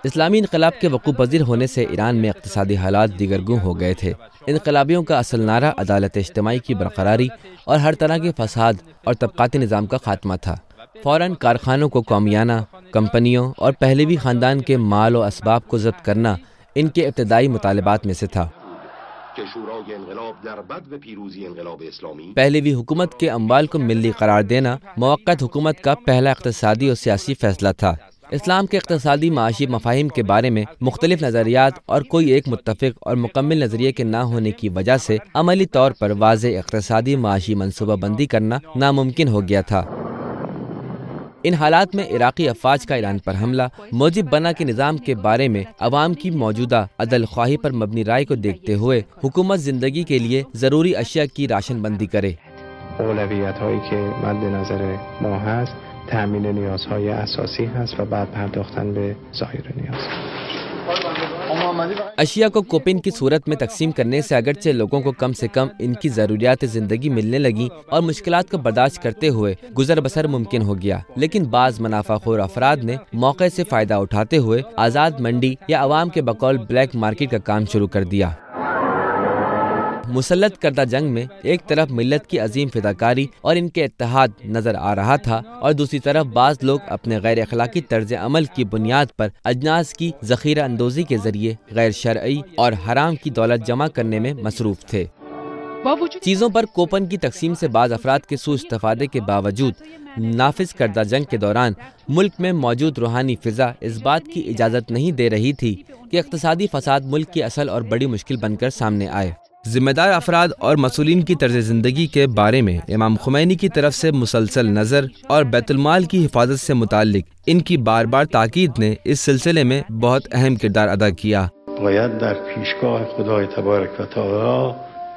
اسلامی انقلاب کے وقوع پذیر ہونے سے ایران میں اقتصادی حالات دیگر گوں ہو گئے تھے۔ انقلابیوں کا اصل نعرہ عدالت اجتماعی کی برقراری اور ہر طرح کے فساد اور طبقاتی نظام کا خاتمہ تھا۔ فوراً کارخانوں کو قومیانہ، کمپنیوں اور پہلوی خاندان کے مال و اسباب کو ضبط کرنا ان کے ابتدائی مطالبات میں سے تھا۔ پہلوی حکومت کے اموال کو ملی قرار دینا موقت حکومت کا پہلا اقتصادی اور سیاسی فیصلہ تھا۔ اسلام کے اقتصادی معاشی مفاہیم کے بارے میں مختلف نظریات اور کوئی ایک متفق اور مکمل نظریے کے نہ ہونے کی وجہ سے عملی طور پر واضح اقتصادی معاشی منصوبہ بندی کرنا ناممکن ہو گیا تھا۔ ان حالات میں عراقی افواج کا ایران پر حملہ موجب بنا کے نظام کے بارے میں عوام کی موجودہ عدل خواہی پر مبنی رائے کو دیکھتے ہوئے حکومت زندگی کے لیے ضروری اشیاء کی راشن بندی کرے۔ اولویت هایی که مد نظر ما هست تامین نیازهای اساسی هست و بعد پرداختن به ظاهر نیاز۔ اشیاء کو کوپن کی صورت میں تقسیم کرنے سے اگرچہ لوگوں کو کم سے کم ان کی ضروریات زندگی ملنے لگیں اور مشکلات کو برداشت کرتے ہوئے گزر بسر ممکن ہو گیا، لیکن بعض منافع خور افراد نے موقع سے فائدہ اٹھاتے ہوئے آزاد منڈی یا عوام کے بقول بلیک مارکیٹ کا کام شروع کر دیا۔ مسلط کردہ جنگ میں ایک طرف ملت کی عظیم فداکاری اور ان کے اتحاد نظر آ رہا تھا اور دوسری طرف بعض لوگ اپنے غیر اخلاقی طرز عمل کی بنیاد پر اجناس کی ذخیرہ اندوزی کے ذریعے غیر شرعی اور حرام کی دولت جمع کرنے میں مصروف تھے۔ چیزوں پر کوپن کی تقسیم سے بعض افراد کے سوء استفادے کے باوجود نافذ کردہ جنگ کے دوران ملک میں موجود روحانی فضا اس بات کی اجازت نہیں دے رہی تھی کہ اقتصادی فساد ملک کی اصل اور بڑی مشکل بن کر سامنے آئے۔ ذمہ دار افراد اور مسئولین کی طرز زندگی کے بارے میں امام خمینی کی طرف سے مسلسل نظر اور بیت المال کی حفاظت سے متعلق ان کی بار بار تاکید نے اس سلسلے میں بہت اہم کردار ادا کیا۔ باید در پیشگاه خدای تبارک و تعالی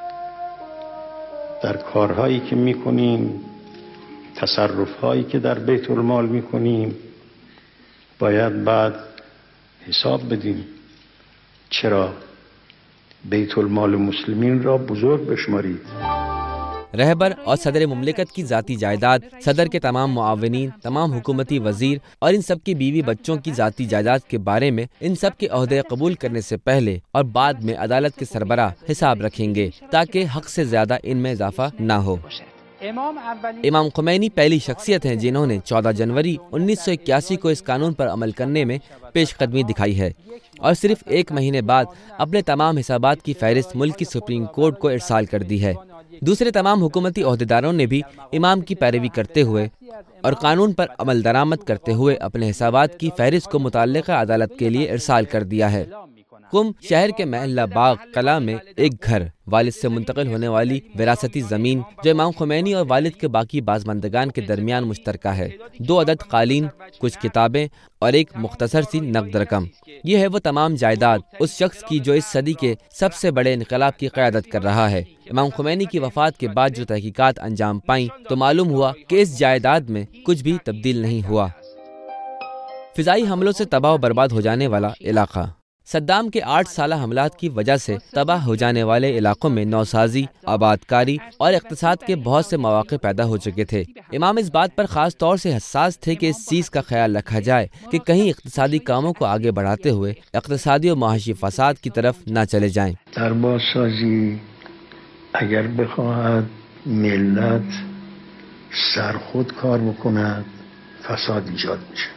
در کارهایی که میکنیم، تصرفهایی که در بیت المال میکنیم باید بعد حساب بدیم. چرا بیت المال مسلمین را بزرگ بشمارید؟ رہبر اور صدر مملکت کی ذاتی جائیداد، صدر کے تمام معاونین، تمام حکومتی وزیر اور ان سب کی بیوی بچوں کی ذاتی جائیداد کے بارے میں ان سب کے عہدے قبول کرنے سے پہلے اور بعد میں عدالت کے سربراہ حساب رکھیں گے تاکہ حق سے زیادہ ان میں اضافہ نہ ہو۔ امام خمینی پہلی شخصیت ہیں جنہوں نے 14 جنوری 1981 کو اس قانون پر عمل کرنے میں پیش قدمی دکھائی ہے اور صرف ایک مہینے بعد اپنے تمام حسابات کی فہرست ملک کی سپریم کورٹ کو ارسال کر دی ہے۔ دوسرے تمام حکومتی عہدیداروں نے بھی امام کی پیروی کرتے ہوئے اور قانون پر عمل درآمد کرتے ہوئے اپنے حسابات کی فہرست کو متعلقہ عدالت کے لیے ارسال کر دیا ہے۔ قم شہر کے محلہ باغ قلعہ میں ایک گھر، والد سے منتقل ہونے والی وراثتی زمین جو امام خمینی اور والد کے باقی بازماندگان کے درمیان مشترکہ ہے، 2 عدد قالین، کچھ کتابیں اور ایک مختصر سی نقد رقم۔ یہ ہے وہ تمام جائیداد اس شخص کی جو اس صدی کے سب سے بڑے انقلاب کی قیادت کر رہا ہے۔ امام خمینی کی وفات کے بعد جو تحقیقات انجام پائیں تو معلوم ہوا کہ اس جائیداد میں کچھ بھی تبدیل نہیں ہوا۔ فضائی حملوں سے تباہ و برباد ہو جانے والا علاقہ۔ صدام کے 8 سالہ حملات کی وجہ سے تباہ ہو جانے والے علاقوں میں نوسازی، آبادکاری اور اقتصاد کے بہت سے مواقع پیدا ہو چکے تھے۔ امام اس بات پر خاص طور سے حساس تھے کہ اس چیز کا خیال رکھا جائے کہ کہیں اقتصادی کاموں کو آگے بڑھاتے ہوئے اقتصادی و معاشی فساد کی طرف نہ چلے جائیں۔ در بازسازی اگر بخواهد ملت سرخود کار بکند فساد ایجاد میشه.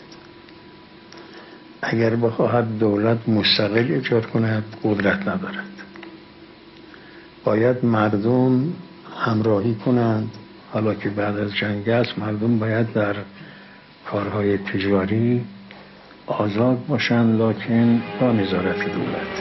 اگر بخواهد دولت مستقل ایجاد کند قدرت ندارد. باید مردم همراهی کنند. حالا که بعد از جنگ است مردم باید در کارهای تجاری آزاد باشند لکن با نظارت دولت.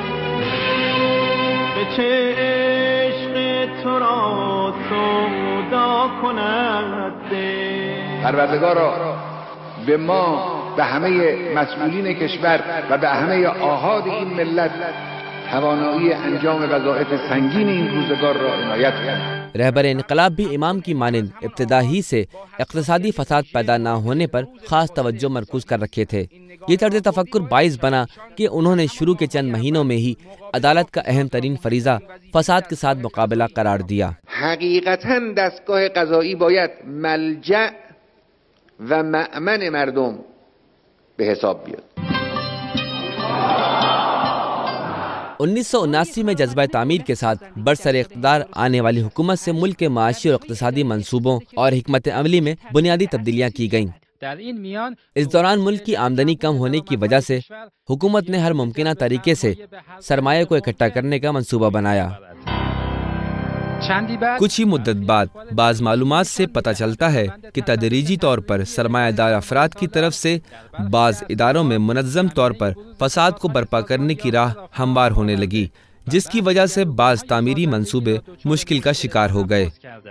به عشق تو را سودا کند پروردگارا به ما، به همه مسئولین کشور و به همه آحاد این ملت توانایی انجام وظایف سنگین این روزگار را عنایت کنید۔ رہبر انقلاب بھی امام کی مانند ابتدا ہی سے اقتصادی فساد پیدا نہ ہونے پر خاص توجہ مرکوز کر رکھے تھے۔ یہ طرز تفکر باعث بنا کہ انہوں نے شروع کے چند مہینوں میں ہی عدالت کا اہم ترین فریضہ فساد کے ساتھ مقابلہ قرار دیا۔ حقیقتاً دستگاه قضایی باید ملجأ و مأمن مردم به حساب بیاد. 1979 میں جذبہ تعمیر کے ساتھ برسر اقتدار آنے والی حکومت سے ملک کے معاشی اور اقتصادی منصوبوں اور حکمت عملی میں بنیادی تبدیلیاں کی گئیں۔ اس دوران ملک کی آمدنی کم ہونے کی وجہ سے حکومت نے ہر ممکنہ طریقے سے سرمایہ کو اکٹھا کرنے کا منصوبہ بنایا۔ کچھ ہی مدت بعد بعض معلومات سے پتہ چلتا ہے کہ تدریجی طور پر سرمایہ دار افراد کی طرف سے بعض اداروں میں منظم طور پر فساد کو برپا کرنے کی راہ ہموار ہونے لگی، جس کی وجہ سے بعض تعمیری منصوبے مشکل کا شکار ہو گئے۔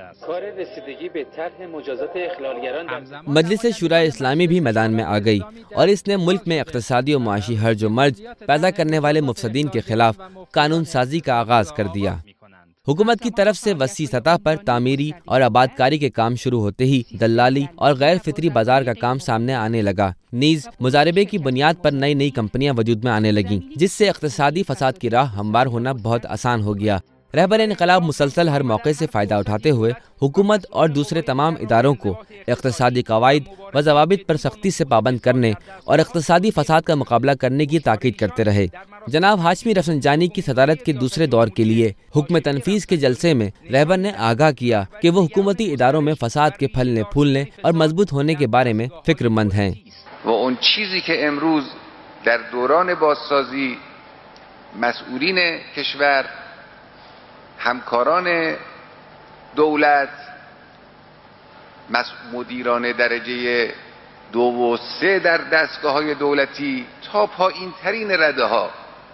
مجلس شورائے اسلامی بھی میدان میں آ گئی اور اس نے ملک میں اقتصادی و معاشی ہرج و مرج پیدا کرنے والے مفسدین کے خلاف قانون سازی کا آغاز کر دیا۔ حکومت کی طرف سے وسیع سطح پر تعمیری اور آبادکاری کے کام شروع ہوتے ہی دلالی اور غیر فطری بازار کا کام سامنے آنے لگا، نیز مضاربے کی بنیاد پر نئی کمپنیاں وجود میں آنے لگیں، جس سے اقتصادی فساد کی راہ ہموار ہونا بہت آسان ہو گیا۔ رہبر انقلاب مسلسل ہر موقع سے فائدہ اٹھاتے ہوئے حکومت اور دوسرے تمام اداروں کو اقتصادی قواعد و ضوابط پر سختی سے پابند کرنے اور اقتصادی فساد کا مقابلہ کرنے کی تاکید کرتے رہے۔ جناب ہاشمی رفسنجانی کی صدارت کے دوسرے دور کے لیے حکم تنفیذ کے جلسے میں رہبر نے آگاہ کیا کہ وہ حکومتی اداروں میں فساد کے پھلنے پھولنے اور مضبوط ہونے کے بارے میں فکر مند ہیں۔ وہ اون چیزی که امروز در دوران بازسازی مسئولین کشور، همکاران دولت، مدیران درجه 2 و 3 در دستگاه‌های دولتی تا پایین ترین رده ها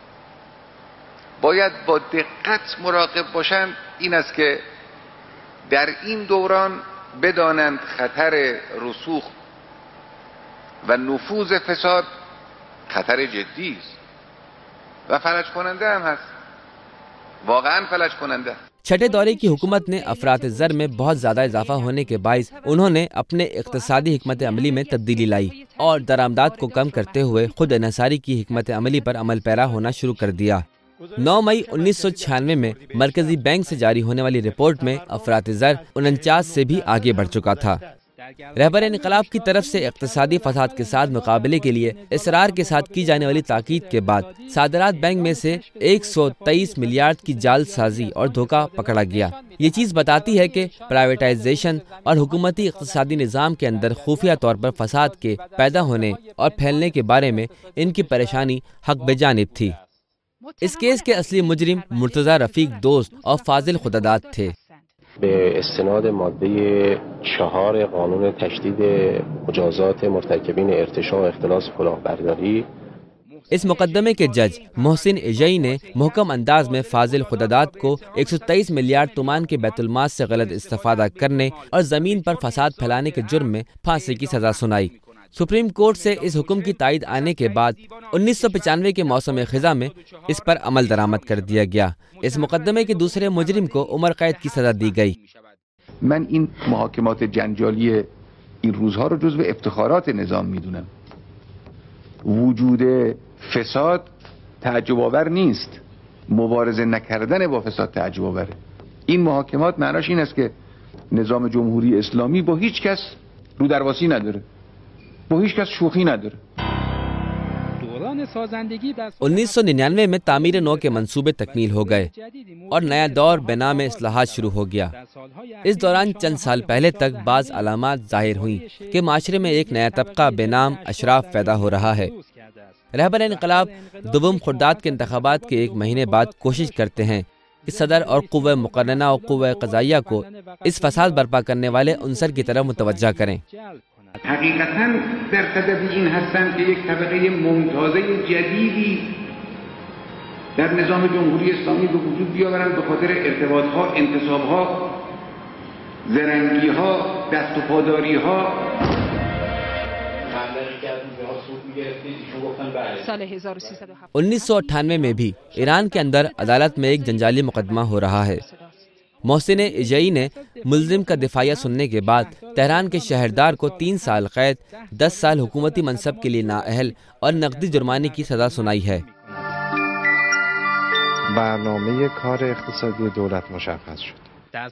باید با دقت مراقب باشند این است که در این دوران بدانند خطر رسوخ و نفوذ فساد خطر جدی است و فلج کننده هم هست، واقعا فلج کننده۔ چھٹے دورے کی حکومت نے افراط زر میں بہت زیادہ اضافہ ہونے کے باعث انہوں نے اپنے اقتصادی حکمت عملی میں تبدیلی لائی اور درآمدات کو کم کرتے ہوئے خود انحصاری کی حکمت عملی پر عمل پیرا ہونا شروع کر دیا۔ 9 مئی 1996 میں مرکزی بینک سے جاری ہونے والی رپورٹ میں افراط زر 49 سے بھی آگے بڑھ چکا تھا۔ رہبر انقلاب کی طرف سے اقتصادی فساد کے ساتھ مقابلے کے لیے اصرار کے ساتھ کی جانے والی تاکید کے بعد صادرات بینک میں سے 123 میلیارڈ کی جعل سازی اور دھوکہ پکڑا گیا۔ یہ چیز بتاتی ہے کہ پرائیویٹائزیشن اور حکومتی اقتصادی نظام کے اندر خفیہ طور پر فساد کے پیدا ہونے اور پھیلنے کے بارے میں ان کی پریشانی حق بجانب تھی۔ اس کیس کے اصلی مجرم مرتضی رفیق دوست اور فاضل خداداد تھے۔ به استناد ماده 4 قانون تشدید مجازات مرتکبین ارتشاء و اختلاس کلاهبرداری اس مقدمے کے جج محسن ایجئی نے محکم انداز میں فاضل خداداد کو 123 میلیارڈ تومان کے بیت المال سے غلط استفادہ کرنے اور زمین پر فساد پھیلانے کے جرم میں پھانسی کی سزا سنائی۔ سپریم کورٹ سے اس حکم کی تائید آنے کے بعد 1995 کے موسم خزاں میں اس پر عمل درآمد کر دیا گیا۔ اس مقدمے کے دوسرے مجرم کو عمر قید کی سزا دی گئی۔ من این محاکمات جنجالی این روزها رو جزو افتخارات نظام میدونم. وجود فساد تعجب آور نیست، مبارزه نکردن با فساد تعجب آوره. این محاکمات معناش این است که نظام جمهوری اسلامی با هیچ کس رو درواسی نداره، با هیچ کس شوخی نداره. 1999 میں تعمیر نو کے منصوبے تکمیل ہو گئے اور نیا دور بے نام اصلاحات شروع ہو گیا۔ اس دوران چند سال پہلے تک بعض علامات ظاہر ہوئیں کہ معاشرے میں ایک نیا طبقہ بے نام اشراف پیدا ہو رہا ہے۔ رہبر انقلاب دوم خرداد کے انتخابات کے 1 مہینے بعد کوشش کرتے ہیں کہ صدر اور قوہ مقننہ اور قوہ قضائیہ کو اس فساد برپا کرنے والے عنصر کی طرف متوجہ کریں۔ حقیقتاً در صدد این هستند که یک طبقه ممتازه جدیدی در نظام جمهوری اسلامی به وجود بیاورند به خاطر ارتباطها، انتصابها، زرنگیها، دست و پاداریها. سال 1307 1998 میں بھی ایران کے اندر عدالت میں ایک جنجالی مقدمہ ہو رہا ہے۔ محسن ایجئی نے ملزم کا دفاعیہ سننے کے بعد تہران کے شہردار کو 3 سال قید، 10 سال حکومتی منصب کے لیے نااہل اور نقدی جرمانے کی سزا سنائی ہے۔ برنامه کار اقتصادی دولت مشخص شد.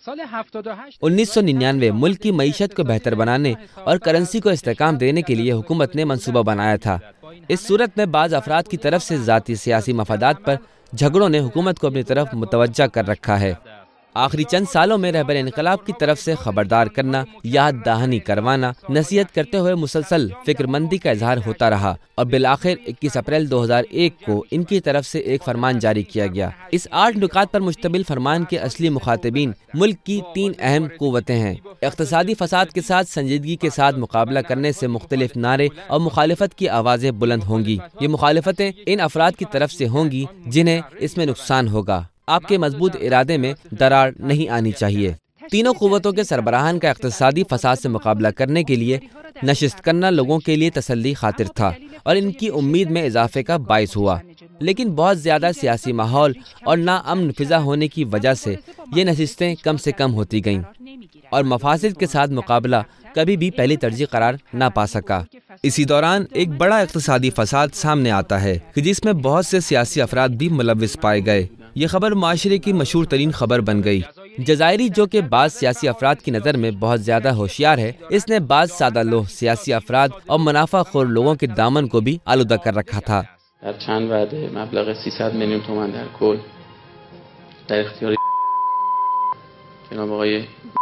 1999 ملک کی معیشت کو بہتر بنانے اور کرنسی کو استحکام دینے کے لیے حکومت نے منصوبہ بنایا تھا۔ اس صورت میں بعض افراد کی طرف سے ذاتی سیاسی مفادات پر جھگڑوں نے حکومت کو اپنی طرف متوجہ کر رکھا ہے۔ آخری چند سالوں میں رہبر انقلاب کی طرف سے خبردار کرنا، یاد دہانی کروانا، نصیحت کرتے ہوئے مسلسل فکر مندی کا اظہار ہوتا رہا اور بالآخر 21 اپریل 2001 کو ان کی طرف سے ایک فرمان جاری کیا گیا۔ اس 8 نکات پر مشتمل فرمان کے اصلی مخاطبین ملک کی 3 اہم قوتیں ہیں۔ اقتصادی فساد کے ساتھ سنجیدگی کے ساتھ مقابلہ کرنے سے مختلف نعرے اور مخالفت کی آوازیں بلند ہوں گی۔ یہ مخالفتیں ان افراد کی طرف سے ہوں گی جنہیں اس میں نقصان ہوگا۔ آپ کے مضبوط ارادے میں دراڑ نہیں آنی چاہیے۔ تینوں قوتوں کے سربراہان کا اقتصادی فساد سے مقابلہ کرنے کے لیے نشست کرنا لوگوں کے لیے تسلی خاطر تھا اور ان کی امید میں اضافے کا باعث ہوا، لیکن بہت زیادہ سیاسی ماحول اور ناامن فضا ہونے کی وجہ سے یہ نشستیں کم سے کم ہوتی گئیں اور مفاسد کے ساتھ مقابلہ کبھی بھی پہلی ترجیح قرار نہ پا سکا۔ اسی دوران ایک بڑا اقتصادی فساد سامنے آتا ہے کہ جس میں بہت سے سیاسی افراد بھی ملوث پائے گئے۔ یہ خبر معاشرے کی مشہور ترین خبر بن گئی۔ جزائری، جو کہ بعض سیاسی افراد کی نظر میں بہت زیادہ ہوشیار ہے، اس نے بعض سادہ لوح سیاسی افراد اور منافع خور لوگوں کے دامن کو بھی آلودہ کر رکھا تھا۔ در چند وعده مبلغ 300 میلیون تومان در کل در اختیار جناب آقای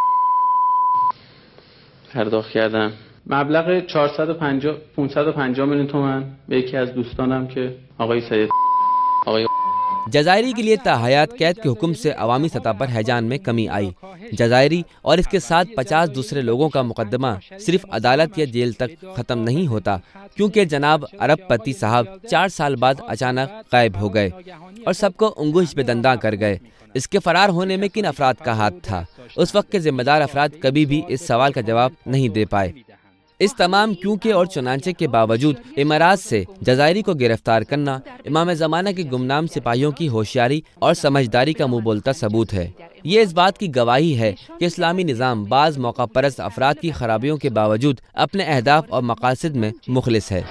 پرداخت کردم. مبلغ 550 میلیون تومان به یکی از دوستانم که آقای سید آقای جزائری کے لیے تا حیات قید کے حکم سے عوامی سطح پر ہیجان میں کمی آئی۔ جزائری اور اس کے ساتھ 50 دوسرے لوگوں کا مقدمہ صرف عدالت یا جیل تک ختم نہیں ہوتا، کیونکہ جناب عرب پتی صاحب 4 سال بعد اچانک غائب ہو گئے اور سب کو انگوش بے دنداں کر گئے۔ اس کے فرار ہونے میں کن افراد کا ہاتھ تھا؟ اس وقت کے ذمہ دار افراد کبھی بھی اس سوال کا جواب نہیں دے پائے۔ اس تمام کیونکہ اور چنانچہ کے باوجود امارات سے جزائری کو گرفتار کرنا امام زمانہ کے گمنام سپاہیوں کی ہوشیاری اور سمجھداری کا منہ بولتا ثبوت ہے۔ یہ اس بات کی گواہی ہے کہ اسلامی نظام بعض موقع پرست افراد کی خرابیوں کے باوجود اپنے اہداف اور مقاصد میں مخلص ہے۔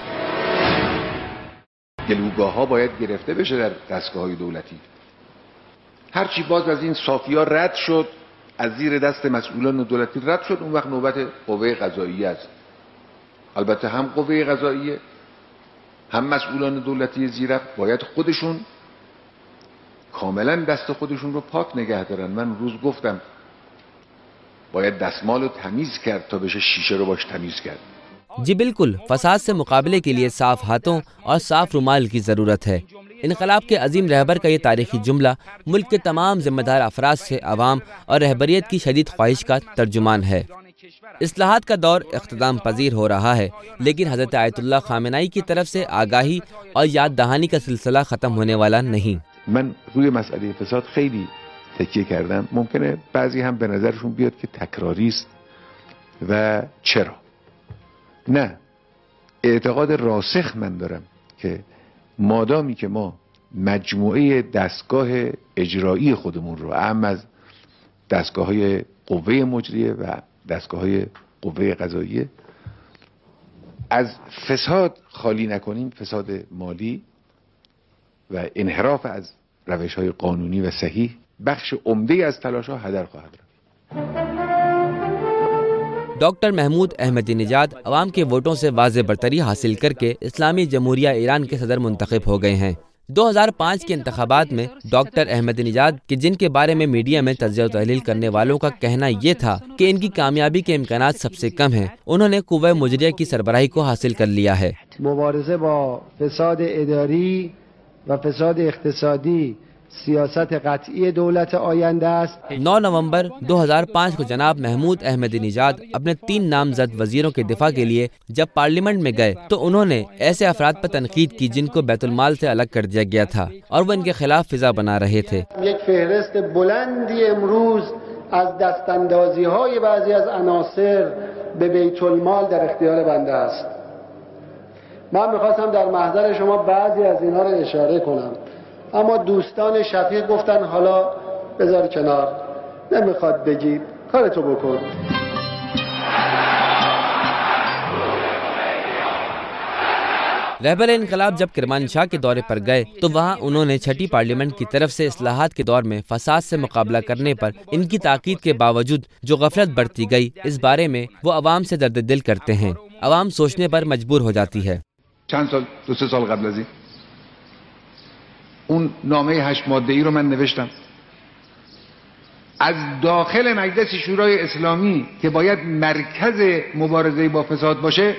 گلوگاه‌ها باید گرفته بشه در دستگاه‌های دولتی. هرچی باز از این صافی‌ها رد شد، از زیر دست مسئولان دولتی رد شد، اون وقت نوبت قوه قضاییه است. البته هم قوه قضاییه هم مسئولان دولتی زیرک باید خودشون کاملا دست خودشون رو پاک نگه دارن. من روز گفتم باید دستمال رو تمیز کرد تا بشه شیشه رو باش تمیز کرد. جی بالکل، فساد سے مقابلے کے لیے صاف ہاتھوں اور صاف رومال کی ضرورت ہے۔ انقلاب کے عظیم رہبر کا یہ تاریخی جملہ ملک کے تمام ذمہ دار افراد سے عوام اور رہبریت کی شدید خواہش کا ترجمان ہے۔ اصلاحات کا دور اختتام پذیر ہو رہا ہے، لیکن حضرت آیت اللہ خامنه‌ای کی طرف سے آگاہی اور یاد دہانی کا سلسلہ ختم ہونے والا نہیں۔ من روی مسئله فساد خیلی تکیه کردم. ممکنه بعضی هم به نظرشون بیاد که تکراری است و چرا؟ نه، اعتقاد راسخ من دارم که مادامی که ما مجموعه دستگاه اجرایی خودمون رو اهم از دستگاه‌های قوه مجریه و دستگاه‌های قوه قضاییه از فساد خالی نکنیم، فساد مالی و انحراف از روش‌های قانونی و صحیح، بخش عمده‌ای از تلاش‌ها هدر خواهد رفت. ڈاکٹر محمود احمدی نژاد عوام کے ووٹوں سے واضح برتری حاصل کر کے اسلامی جمہوریہ ایران کے صدر منتخب ہو گئے ہیں۔ 2005 کے انتخابات میں ڈاکٹر احمدی نژاد کے جن کے بارے میں میڈیا میں تجزیہ و تحلیل کرنے والوں کا کہنا یہ تھا کہ ان کی کامیابی کے امکانات سب سے کم ہیں، انہوں نے قوہ مجریہ کی سربراہی کو حاصل کر لیا ہے۔ مبارزه با فساد اداری و فساد اقتصادی سیاست قطعی دولت آینده است۔ 9 نومبر 2005 کو جناب محمود احمدی نژاد اپنے 3 نامزد وزیروں کے دفاع کے لیے جب پارلیمنٹ میں گئے تو انہوں نے ایسے افراد پر تنقید کی جن کو بیت المال سے الگ کر دیا گیا تھا اور وہ ان کے خلاف فضا بنا رہے تھے۔ یک فهرست بلندی امروز از دستاندازی های بعضی از عناصر به بیت المال در اختیار بنده است. من میخواستم در محضر شما بعضی از اینها رو اشاره کنم، اما دوستان شفیق گفتن حالا بذار کنار، نمیخواد بگید، کارتو بکن۔ رہبر انقلاب جب کرمانشاہ کے دورے پر گئے تو وہاں انہوں نے چھٹی پارلیمنٹ کی طرف سے اصلاحات کے دور میں فساد سے مقابلہ کرنے پر ان کی تاکید کے باوجود جو غفلت برتی گئی، اس بارے میں وہ عوام سے درد دل کرتے ہیں۔ عوام سوچنے پر مجبور ہو جاتی ہے۔ چند سال 2-3 سال قبل از این اون نامه 8 ماده‌ای رو من نوشتم. از داخل مجلس شورای اسلامی که باید مرکز مبارزه با فساد باشه،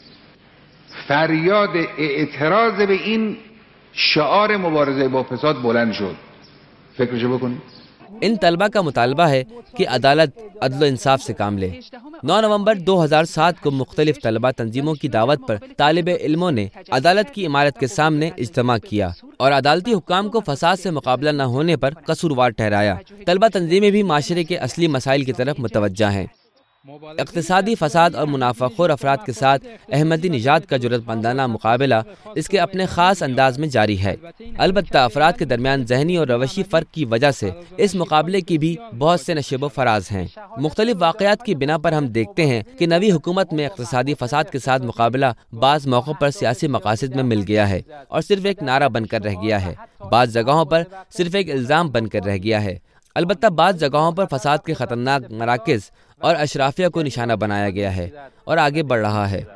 فریاد اعتراض به این شعار مبارزه با فساد بلند شد. فکرشو بکنید. ان طلبہ کا مطالبہ ہے کہ عدالت عدل و انصاف سے کام لے۔ 9 نومبر 2007 کو مختلف طلبہ تنظیموں کی دعوت پر طالب علموں نے عدالت کی عمارت کے سامنے اجتماع کیا اور عدالتی حکام کو فساد سے مقابلہ نہ ہونے پر قصوروار ٹھہرایا۔ طلبہ تنظیمیں بھی معاشرے کے اصلی مسائل کی طرف متوجہ ہیں۔ اقتصادی فساد اور منافع خور افراد کے ساتھ احمدی نژاد کا جرأت مندانہ مقابلہ اس کے اپنے خاص انداز میں جاری ہے۔ البتہ افراد کے درمیان ذہنی اور روشی فرق کی وجہ سے اس مقابلے کی بھی بہت سے نشیب و فراز ہیں۔ مختلف واقعات کی بنا پر ہم دیکھتے ہیں کہ نوی حکومت میں اقتصادی فساد کے ساتھ مقابلہ بعض موقعوں پر سیاسی مقاصد میں مل گیا ہے اور صرف ایک نعرہ بن کر رہ گیا ہے، بعض جگہوں پر صرف ایک الزام بن کر رہ گیا ہے۔ البتہ بعض جگہوں پر فساد کے خطرناک مراکز اور اشرافیہ کو نشانہ بنایا گیا ہے اور آگے بڑھ رہا ہے۔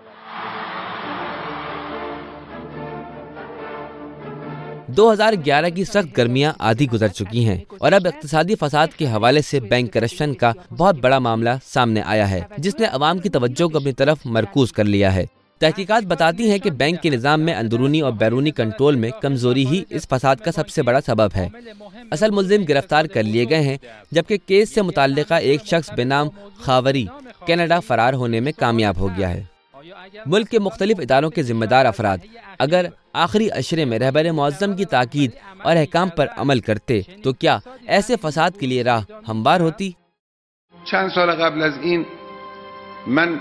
2011 کی سخت گرمیاں آدھی گزر چکی ہیں اور اب اقتصادی فساد کے حوالے سے بینک کرپشن کا بہت بڑا معاملہ سامنے آیا ہے جس نے عوام کی توجہ کو اپنی طرف مرکوز کر لیا ہے۔ تحقیقات بتاتی ہیں کہ بینک کے نظام میں اندرونی اور بیرونی کنٹرول میں کمزوری ہی اس فساد کا سب سے بڑا سبب ہے۔ اصل ملزم گرفتار کر لیے گئے ہیں جبکہ کیس سے متعلقہ ایک شخص بے نام خاوری کینیڈا فرار ہونے میں کامیاب ہو گیا ہے۔ ملک کے مختلف اداروں کے ذمہ دار افراد اگر آخری اشرے میں رہبر معظم کی تاکید اور احکام پر عمل کرتے تو کیا ایسے فساد کے لیے راہ ہموار ہوتی؟ چند سال قبل از این من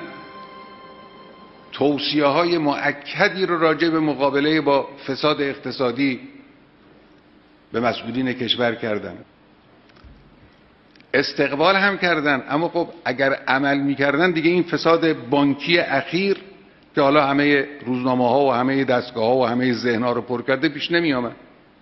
توصیه‌های مؤکدی رو راجع به مقابله با فساد اقتصادی به مسئولین کشور کردم. استقبال هم کردن، اما خب اگر عمل می‌کردن دیگه این فساد بانکی اخیر که حالا همه روزنامه‌ها و همه دستگاه‌ها و همه ذهن‌ها رو پر کرده پیش نمی‌آمد.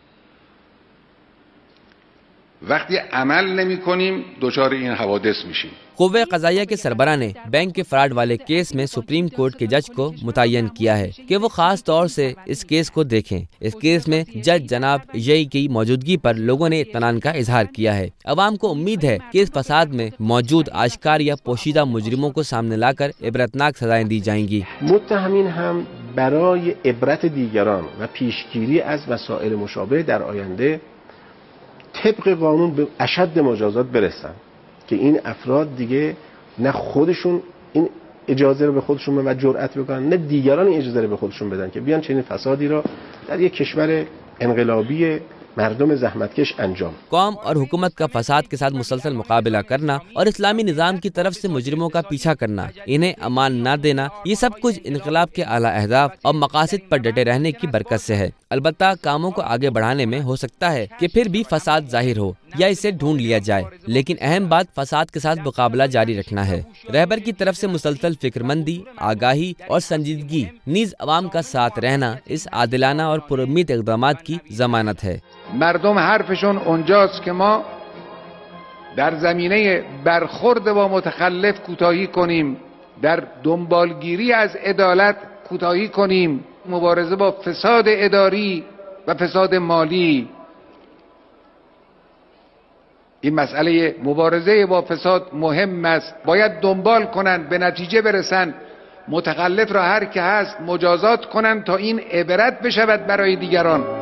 وقتی عمل نمی‌کنیم دچار این حوادث میشیم. قوہ قضائیہ کے سربراہ نے بینک کے فراڈ والے کیس میں سپریم کورٹ کے جج کو متعین کیا ہے کہ وہ خاص طور سے اس کیس کو دیکھیں۔ اس کیس میں جج جناب یئی کی موجودگی پر لوگوں نے اطمینان کا اظہار کیا ہے۔ عوام کو امید ہے کہ اس فساد میں موجود آشکار یا پوشیدہ مجرموں کو سامنے لا کر عبرتناک سزائیں دی جائیں گی۔ متهمین هم برای عبرت دیگران و پیشگیری از مسائل مشابه در آینده طبق قانون به اشد مجازات برسن که این افراد دیگه نه خودشون این اجازه رو به خودشون و جرأت بکنن نه دیگران این اجازه رو به خودشون بدن که بیان چنین فسادی را در یک کشور انقلابی مردم زحمتکش انجام۔ قوم اور حکومت کا فساد کے ساتھ مسلسل مقابلہ کرنا اور اسلامی نظام کی طرف سے مجرموں کا پیچھا کرنا، انہیں امان نہ دینا، یہ سب کچھ انقلاب کے اعلیٰ اہداف اور مقاصد پر ڈٹے رہنے کی برکت سے ہے۔ البتہ کاموں کو آگے بڑھانے میں ہو سکتا ہے کہ پھر بھی فساد ظاہر ہو یا اسے ڈھونڈ لیا جائے، لیکن اہم بات فساد کے ساتھ مقابلہ جاری رکھنا ہے۔ رہبر کی طرف سے مسلسل فکر مندی، آگاہی اور سنجیدگی نیز عوام کا ساتھ رہنا اس عادلانہ اور پرامید اقدامات کی ضمانت ہے۔ مردم حرفشون اونجاست که ما در زمینه برخورد با متخلف کوتاهی کنیم، در دنبالگیری از عدالت کوتاهی کنیم، مبارزه با فساد اداری و فساد مالی. این مسئله مبارزه با فساد مهم است، باید دنبال کنند، به نتیجه برسند، متخلف را هر که هست مجازات کنند تا این عبرت بشود برای دیگران.